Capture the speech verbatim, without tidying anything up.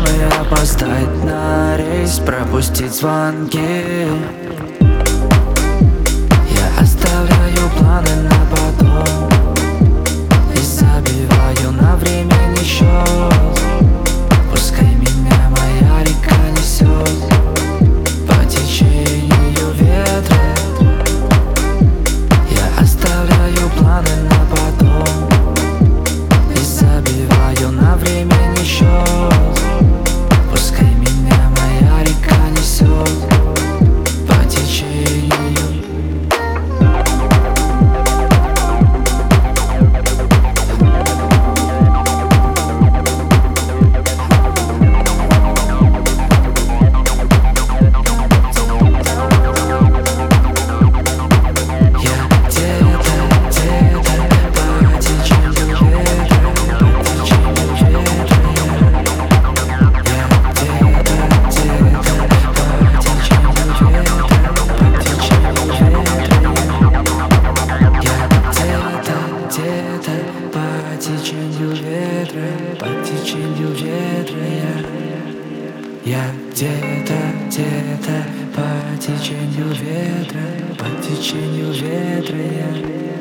проблемы опоздать на рейс, пропустить звонки. Я оставляю планы на потом и забиваю на времени счет. Пускай меня моя река несет по течению ветра. Я оставляю планы на потом и забиваю на времени счет. Пускай меня моя река несет по течению. По течению ветра, по течению ветра я, я где-то, где-то по течению ветра, по течению ветра я.